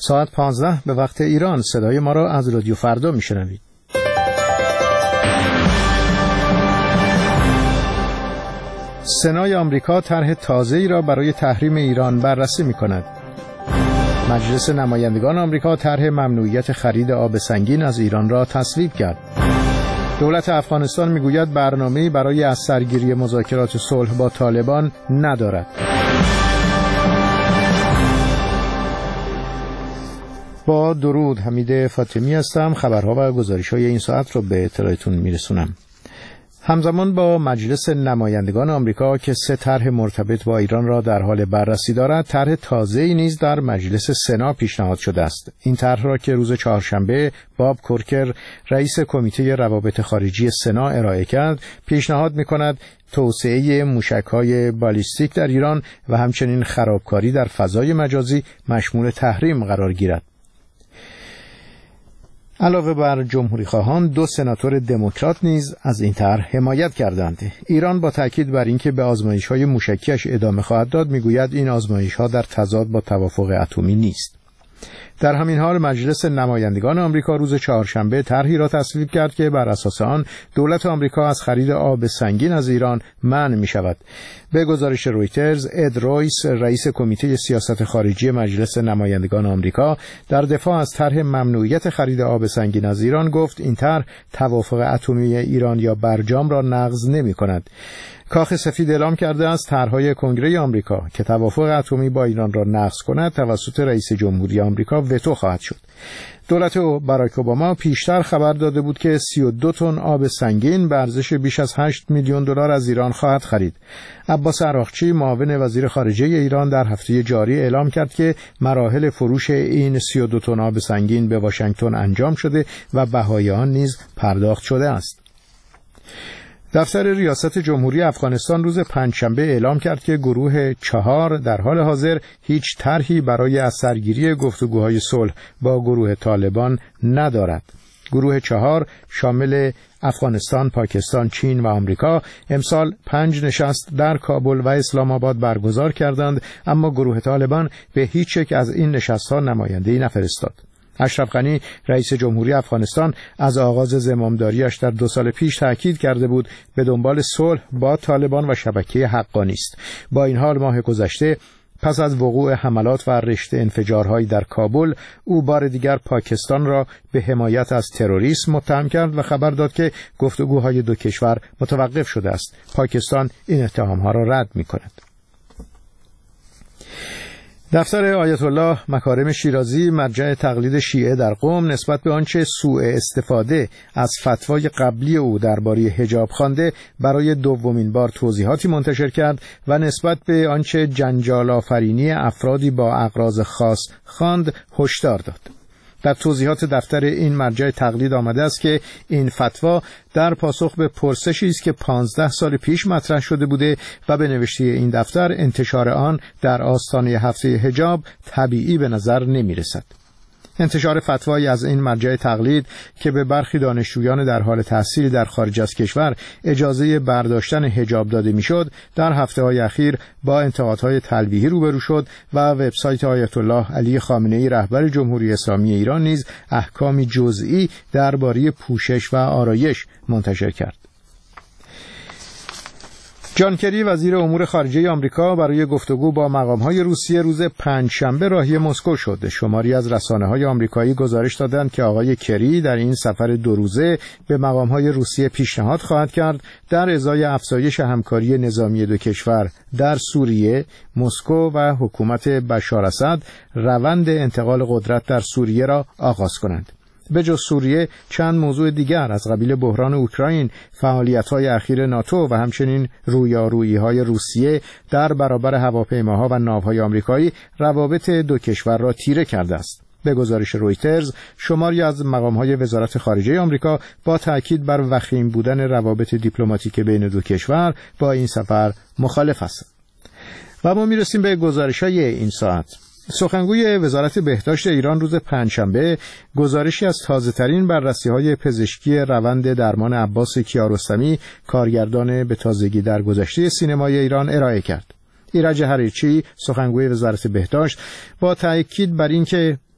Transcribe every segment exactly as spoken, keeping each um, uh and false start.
ساعت پانزده به وقت ایران. صدای ما را از رادیو فردا میشنوید. سنای آمریکا طرح تازه‌ای را برای تحریم ایران بررسی می‌کند. مجلس نمایندگان آمریکا طرح ممنوعیت خرید آب سنگین از ایران را تصویب کرد. دولت افغانستان می‌گوید برنامه‌ای برای از سرگیری مذاکرات صلح با طالبان ندارد. با درود، حمید فاطمی هستم. خبرها و گزارش‌های این ساعت را به اطلاعتون میرسونم. همزمان با مجلس نمایندگان آمریکا که سه طرح مرتبط با ایران را در حال بررسی دارد، طرح تازه‌ای نیز در مجلس سنا پیشنهاد شده است. این طرح را که روز چهارشنبه باب کورکر رئیس کمیته روابط خارجی سنا ارائه کرد، پیشنهاد می‌کند توسعه موشک‌های بالیستیک در ایران و همچنین خرابکاری در فضای مجازی مشمول تحریم قرار گیرد. علاوه بر جمهوری خواهان، دو سناتور دموکرات نیز از این طرح حمایت کردند. ایران با تاکید بر اینکه به آزمایش‌های موشکیش ادامه خواهد داد، میگوید این آزمایش‌ها در تضاد با توافق اتمی نیست. در همین حال مجلس نمایندگان آمریکا روز چهارشنبه طرحی را تصویب کرد که بر اساس آن دولت آمریکا از خرید آب سنگین از ایران منع می شود. به گزارش رویترز، اد رویس رئیس کمیته سیاست خارجی مجلس نمایندگان آمریکا در دفاع از طرح ممنوعیت خرید آب سنگین از ایران گفت این طرح توافق اتمی ایران یا برجام را نقض نمی کند. کاخ سفید اعلام کرده است طرح‌های کنگره آمریکا که توافق اتمی با ایران را نقض کند توسط رئیس جمهوری آمریکا وتو خواهد شد. دولت باراک اوباما پیشتر خبر داده بود که سی و دو تن آب سنگین به ارزش بیش از هشت میلیون دلار از ایران خواهد خرید. عباس عراقچی معاون وزیر خارجه ایران در هفته جاری اعلام کرد که مراحل فروش این سی و دو تن آب سنگین به واشنگتن انجام شده و بهای آن نیز پرداخت شده است. دفتر ریاست جمهوری افغانستان روز پنجشنبه اعلام کرد که گروه چهار در حال حاضر هیچ طرحی برای از سرگیری گفتگوهای صلح با گروه طالبان ندارد. گروه چهار شامل افغانستان، پاکستان، چین و آمریکا امسال پنج نشست در کابل و اسلام آباد برگزار کردند، اما گروه طالبان به هیچ یک از این نشست‌ها نماینده‌ای نفرستاد. اشرف غنی رئیس جمهوری افغانستان از آغاز زمامداریش در دو سال پیش تأکید کرده بود به دنبال صلح با طالبان و شبکه حقانی است. با این حال ماه گذشته پس از وقوع حملات و رشته انفجارهایی در کابل، او بار دیگر پاکستان را به حمایت از تروریسم متهم کرد و خبر داد که گفتگوهای دو کشور متوقف شده است. پاکستان این اتهامها را رد می‌کند. دفتر آیت الله مکارم شیرازی مرجع تقلید شیعه در قم نسبت به آنچه سوء استفاده از فتوای قبلی او درباره حجاب خوانده برای دومین بار توضیحاتی منتشر کرد و نسبت به آنچه جنجال آفرینی افرادی با اغراض خاص خواند هشدار داد. در توضیحات دفتر این مرجع تقلید آمده است که این فتوا در پاسخ به پرسشی است که پانزده سال پیش مطرح شده بوده و به نوشته این دفتر انتشار آن در آستانه هفته حجاب طبیعی به نظر نمی رسد. انتشار فتوایی از این مرجع تقلید که به برخی دانشجویان در حال تحصیل در خارج از کشور اجازه برداشتن حجاب داده میشد، در هفته‌های اخیر با انتقادهای تلویحی روبرو شد و وبسایت آیت الله علی خامنه‌ای رهبر جمهوری اسلامی ایران نیز احکامی جزئی درباره پوشش و آرایش منتشر کرد. جان کری وزیر امور خارجه آمریکا برای گفتگو با مقام‌های روسیه روز پنجشنبه راهی مسکو شد. شماری از رسانه‌های آمریکایی گزارش دادند که آقای کری در این سفر دو روزه به مقام‌های روسیه پیشنهاد خواهد کرد در ازای افزایش همکاری نظامی دو کشور در سوریه، مسکو و حکومت بشار اسد روند انتقال قدرت در سوریه را آغاز کنند. به جز سوریه چند موضوع دیگر از قبیل بحران اوکراین، فعالیت‌های اخیر ناتو و همچنین رویارویی‌های روسیه در برابر هواپیماها و ناوهای آمریکایی روابط دو کشور را تیره کرده است. به گزارش رویترز، شماری از مقام‌های وزارت خارجه آمریکا با تأکید بر وخیم بودن روابط دیپلماتیک بین دو کشور با این سفر مخالف هستند. و ما می‌رسیم به گزارش‌های این ساعت. سخنگوی وزارت بهداشت ایران روز پنجشنبه گزارشی از تازه‌ترین بررسی‌های پزشکی روند درمان عباس کیارستمی، کارگردان به تازگی در گذشته سینمای ایران، ارائه کرد. ایرج حریچی، سخنگوی وزارت بهداشت، با تأکید بر اینکه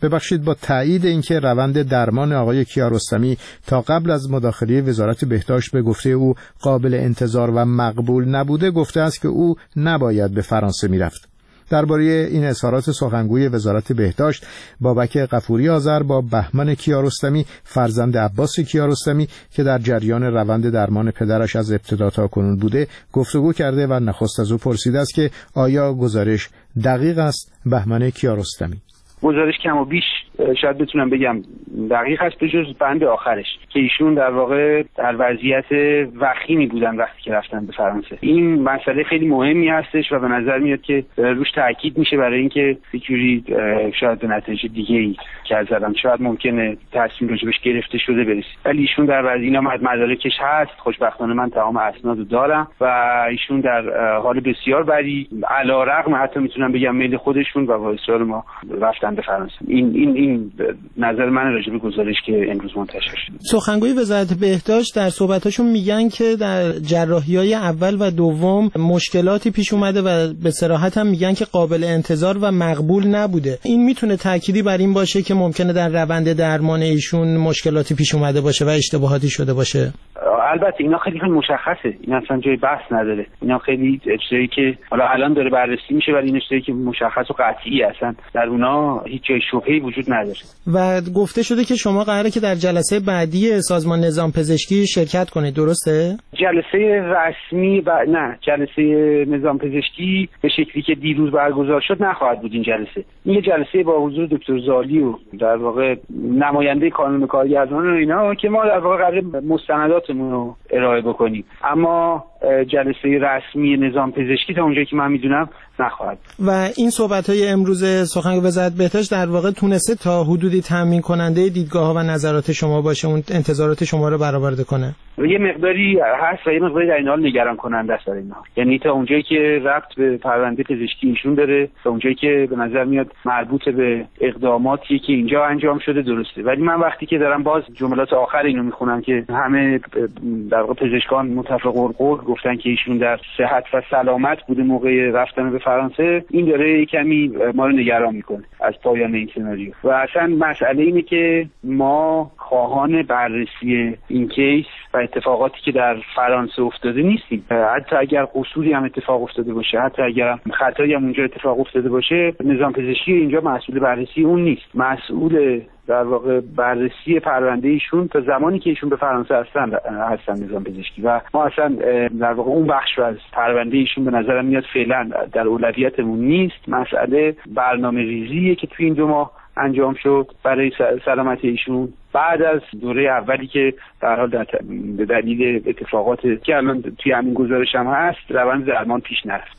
ببخشید با تایید اینکه روند درمان آقای کیارستمی تا قبل از مداخله وزارت بهداشت به گفته او قابل انتظار و مقبول نبوده، گفته است که او نباید به فرانسه میرفت. درباره این اظهارات سخنگوی وزارت بهداشت بابک غفوری آذر با بهمن کیارستمی فرزند عباس کیارستمی که در جریان روند درمان پدرش از ابتدا تا کنون بوده گفتگو کرده و نخست از او پرسیده است که آیا گزارش دقیق است. بهمن کیارستمی: گزارش کم و بیش شاید بتونم بگم دقیق است به جز بند آخرش که ایشون در واقع در وضعیت وخیمی بودن وقتی که رفتن به فرانسه. این مسئله خیلی مهمی هستش و به نظر میاد که روش تاکید میشه برای اینکه فکری شاید به نتیجه دیگه‌ای که از زدم شاید ممکنه تصمیم راجبش گرفته شده برسید، ولی ایشون در وضعیت اینا مدارکش هست. خوشبختانه من تمام اسنادو دارم و ایشون در حال بسیار بدی علیرغم حتی میتونم بگم میل خودشون و با اصرار ما رفتن به فرانسه. این این این نظر من راجع به گزارش که امروز منتشر شد. سخنگوی وزارت بهداشت در صحبتاشون میگن که در جراحی‌های اول و دوم مشکلاتی پیش اومده و به صراحت هم میگن که قابل انتظار و مقبول نبوده. این میتونه تأکیدی بر این باشه که ممکنه در روند درمان ایشون مشکلاتی پیش اومده باشه و اشتباهاتی شده باشه؟ البته اینا خیلی مشخصه، این اصلا جای بحث نداره. اینا خیلی چیزایی که حالا الان داره بررسی میشه ولی این چیزایی که مشخص و قطعی هستن، در اونا هیچ جای شبهه‌ای وجود نداره. و گفته شده که شما قراره که در جلسه بعدی سازمان نظام پزشکی شرکت کنید، درسته؟ جلسه رسمی و نه، جلسه نظام پزشکی به شکلی که دیروز برگزار شد نخواهد بود. این جلسه این جلسه با حضور دکتر زالی و در واقع نماینده کانون کارگردان و اینا که ما در واقع قراره مستنداتمون رو ارائه بکنیم، اما جلسه رسمی نظام پزشکی تا اونجایی که من میدونم نخواهد. و این صحبت‌های امروز سخنگوی وزارت بهداشت در واقع تونسته تا حدودی تامین کننده دیدگاه‌ها و نظرات شما باشه، اون انتظارات شما رو برآورده کنه؟ یه مقداری هست و یه مقداری در این حال نگران کننده است برای اینا. یعنی تا اونجایی که ربط به پرونده پزشکی ایشون داره، تا اونجایی که به نظر میاد مربوط به اقداماتی که اینجا انجام شده درسته، ولی من وقتی که دارم باز جملات آخر اینو میخونم که همه در واقع پزشکان متفق القول گفتن که ایشون در صحت و سلامت بوده موقع رفتن به فرانسه، این داره کمی ما رو نگران میکنه از پایان این سناریو. و اصلا مسئله اینه که ما خواهان بررسی این کیس و اتفاقاتی که در فرانسه افتاده نیستیم. حتی اگر قصوری هم اتفاق افتاده باشه، حتی اگر خطایی هم اونجا اتفاق افتاده باشه، نظام پزشکی اینجا مسئول بررسی اون نیست. مسئول در واقع بررسی پرونده ایشون تا زمانی که ایشون به فرانسه هستن هستن نظام پزشکی و ما اصلا در واقع اون بخش از پرونده ایشون به نظرم میاد فعلا در اولویتمون نیست. مسئله برنامه ریزیه که توی این دو ماه انجام شد برای سلامتی ایشون بعد از دوره اولی که در حال در به دلیل اتفاقات که الان توی همین گزارش هم هست روند درمان پیش نرفت.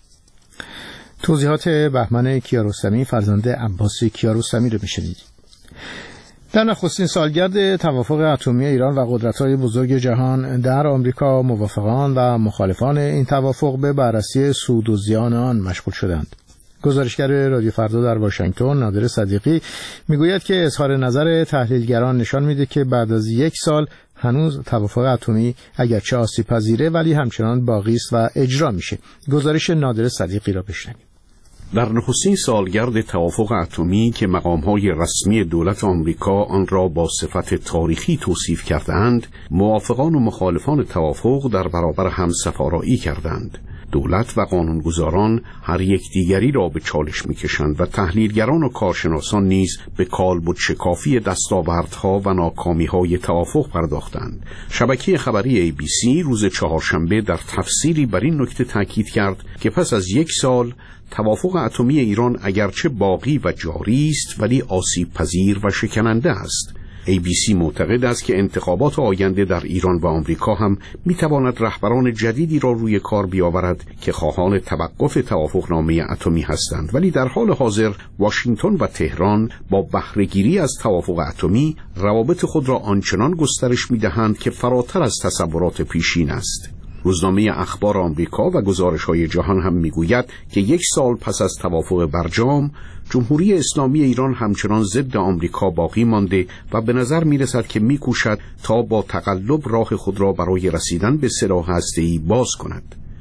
توضیحات بهمن کیارستمی فرزند عباس کیارستمی رو میشنید. در نخستین سالگرد توافق اتمی ایران و قدرت‌های بزرگ جهان در آمریکا موافقان و مخالفان این توافق به بررسی سود و زیان آن مشغول شدند. گزارشگر رادیو فردا در واشنگتن نادر صدیقی میگوید که اظهار نظر تحلیلگران نشان میده که بعد از یک سال هنوز توافق اتمی اگرچه آسیب پذیره ولی همچنان باقی است و اجرا میشه. گزارش نادر صدیقی را بشنویم. در نخستین سالگرد توافق اتمی که مقام‌های رسمی دولت آمریکا آن را با صفت تاریخی توصیف کردند، موافقان و مخالفان توافق در برابر هم سفارایی کردند. دولت و قانونگذاران هر یک دیگری را به چالش می‌کشند و تحلیلگران و کارشناسان نیز به کالبد شکافی دستاوردها و ناکامی‌های توافق پرداختند. شبکه خبری ای بی سی روز چهارشنبه در تفسیری بر این نکته تاکید کرد که پس از یک سال توافق اتمی ایران اگرچه باقی و جاری است ولی آسیب پذیر و شکننده است. ای بی سی معتقد است که انتخابات آینده در ایران و آمریکا هم میتواند رهبران جدیدی را روی کار بیاورد که خواهان توقف توافقنامه اتمی هستند، ولی در حال حاضر واشنگتن و تهران با بهره‌گیری از توافق اتمی روابط خود را آنچنان گسترش میدهند که فراتر از تصورات پیشین است. روزنامه اخبار آمریکا و گزارش‌های جهان هم میگوید که یک سال پس از توافق برجام، جمهوری اسلامی ایران همچنان ضد آمریکا باقی مانده و به نظر میرسد که میکوشد تا با تقلب راه خود را برای رسیدن به سلاح هسته‌ای باز کند.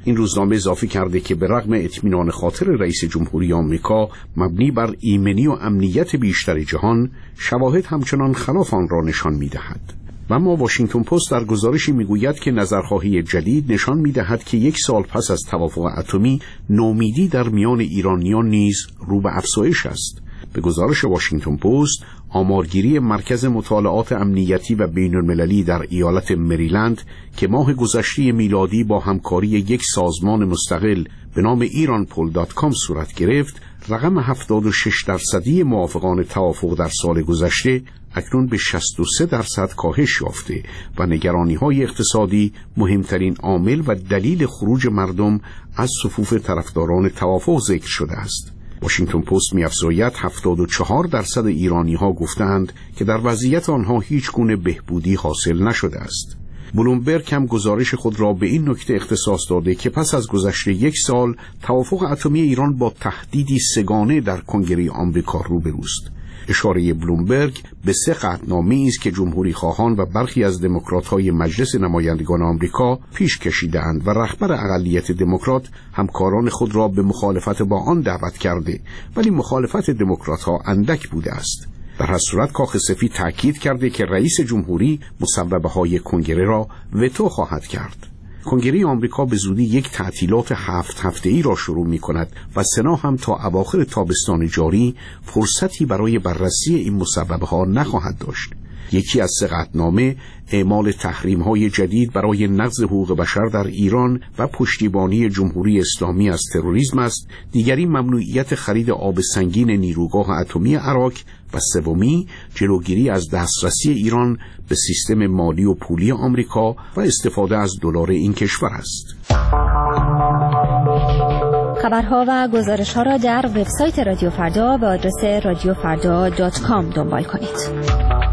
این روزنامه اضافه کرده که به رغم اطمینان خاطر رئیس جمهوری آمریکا مبنی بر ایمنی و امنیت بیشتر جهان، شواهد همچنان خلاف آن را نشان می‌دهد. و اما واشنگتن پست در گزارشی میگوید که نظرخواهی جدید نشان می‌دهد که یک سال پس از توافق اتمی، نومیدی در میان ایرانیان نیز رو به افزایش است. به گزارش واشنگتن پست، آمارگیری مرکز مطالعات امنیتی و بین‌المللی در ایالت مریلند که ماه گذشته میلادی با همکاری یک سازمان مستقل به نام ایران پول دات کام صورت گرفت، رقم هفتاد و شش درصدی موافقان توافق در سال گذشته اکنون به شصت و سه درصد کاهش یافته و نگرانی‌های اقتصادی مهمترین عامل و دلیل خروج مردم از صفوف طرفداران توافق ذکر شده است. واشنگتن پست می‌افزاید هفتاد و چهار درصد ایرانی‌ها گفتند که در وضعیت آنها هیچ گونه بهبودی حاصل نشده است. بلومبرگ هم گزارش خود را به این نکته اختصاص داده که پس از گذشت یک سال توافق اتمی ایران با تهدیدی سگانه در کنگره آمریکا روبروست. اشاره بلومبرگ به سه قطعنامه‌ای است که جمهوری خواهان و برخی از دموکرات‌های مجلس نمایندگان آمریکا پیش کشیده‌اند و رهبر اقلیت دموکرات همکاران خود را به مخالفت با آن دعوت کرده، ولی مخالفت دموکرات‌ها اندک بوده است. در هر صورت کاخ سفید تأکید کرده که رئیس جمهوری مصوبه‌های کنگره را وتو خواهد کرد. کنگره آمریکا به زودی یک تعطیلات هفت هفته‌ای را شروع می‌کند و سنا هم تا اواخر تابستان جاری فرصتی برای بررسی این مصوبه‌ها نخواهد داشت. یکی از سه قطعنامه اعمال تحریم‌های جدید برای نقض حقوق بشر در ایران و پشتیبانی جمهوری اسلامی از تروریسم است، دیگری ممنوعیت خرید آب سنگین نیروگاه اتمی عراق و سومی جلوگیری از دسترسی ایران به سیستم مالی و پولی آمریکا و استفاده از دلار این کشور است. خبرها و گزارش‌ها را در وبسایت رادیو فردا به آدرس رادیو فردا دات کام دنبال کنید.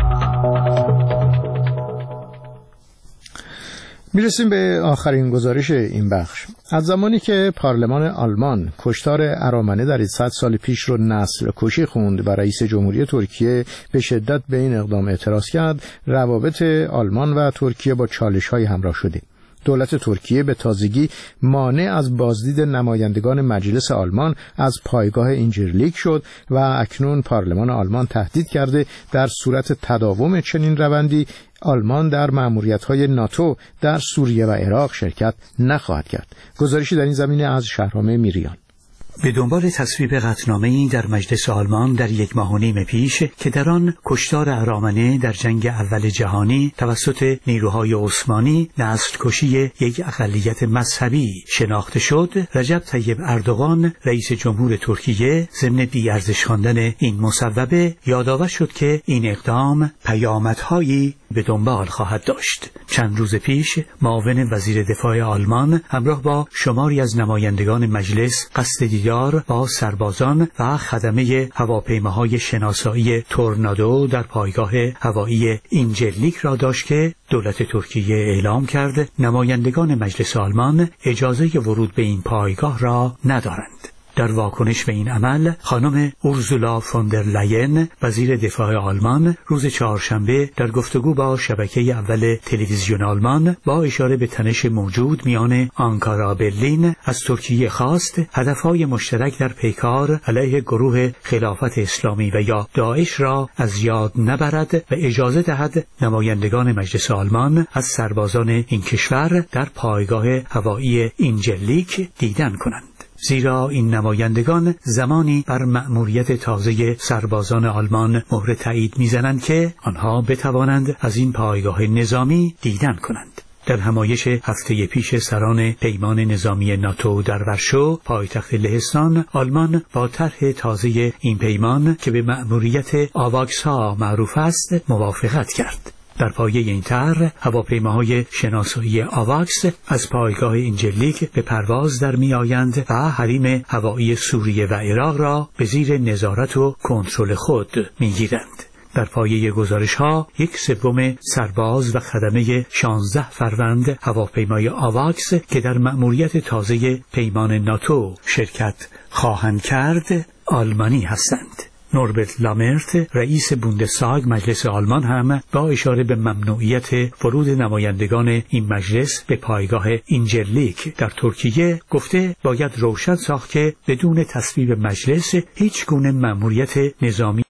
میرسیم به آخرین گزارش این بخش. از زمانی که پارلمان آلمان کشتار ارامنه در صد سال پیش رو نسل کشی خوند و رئیس جمهوری ترکیه به شدت به این اقدام اعتراض کرد، روابط آلمان و ترکیه با چالش‌های همراه شده. دولت ترکیه به تازگی مانع از بازدید نمایندگان مجلس آلمان از پایگاه اینجرلیک شد و اکنون پارلمان آلمان تهدید کرده در صورت تداوم چنین روندی آلمان در مأموریت‌های ناتو در سوریه و عراق شرکت نخواهد کرد. گزارشی در این زمینه از شهرام میریان. به دنبال تصویب قطعنامه‌ای در مجلس آلمان در یک ماه و نیم پیش که در آن کشتار ارامنه در جنگ اول جهانی توسط نیروهای عثمانی نسل کشی یک اقلیت مذهبی شناخته شد، رجب طیب اردوغان رئیس جمهور ترکیه ضمن بی‌ارزش خواندن این مصوبه یادآور شد که این اقدام پیامدهایی به دنبال خواهد داشت. چند روز پیش معاون وزیر دفاع آلمان همراه با شماری از نمایندگان مجلس قصد دیدار با سربازان و خدمه هواپیماهای شناسایی تورنادو در پایگاه هوایی اینجرلیک را داشت که دولت ترکیه اعلام کرد نمایندگان مجلس آلمان اجازه ورود به این پایگاه را ندارند. در واکنش به این عمل، خانم اورزولا فوندر لاین وزیر دفاع آلمان روز چهارشنبه در گفتگو با شبکه اول تلویزیون آلمان با اشاره به تنش موجود میان آنکارا و برلین از ترکیه خواست هدفهای مشترک در پیکار علیه گروه خلافت اسلامی و یا داعش را از یاد نبرد و اجازه دهد نمایندگان مجلس آلمان از سربازان این کشور در پایگاه هوایی اینجرلیک دیدن کنند. زیرا این نمایندگان زمانی بر مأموریت تازه سربازان آلمان مهر تایید میزنند که آنها بتوانند از این پایگاه نظامی دیدن کنند. در همایش هفته پیش سران پیمان نظامی ناتو در ورشو پایتخت لهستان، آلمان با طرح تازه این پیمان که به مأموریت آواکس ها معروف است موافقت کرد. در پایه این طرح هواپیماهای شناسایی آواکس از پایگاه اینجرلیک به پرواز در می آیند و حریم هوایی سوریه و عراق را به زیر نظارت و کنترل خود می گیرند. در پایه گزارش ها یک سوم سرباز و خدمه شانزده فروند هواپیمای آواکس که در مأموریت تازه پیمان ناتو شرکت خواهند کرد آلمانی هستند. نوربرت لامرت رئیس بوندستاگ مجلس آلمان هم با اشاره به ممنوعیت ورود نمایندگان این مجلس به پایگاه اینجرلیک در ترکیه گفته باید روشن ساخت که بدون تصویب مجلس هیچ گونه مأموریت نظامی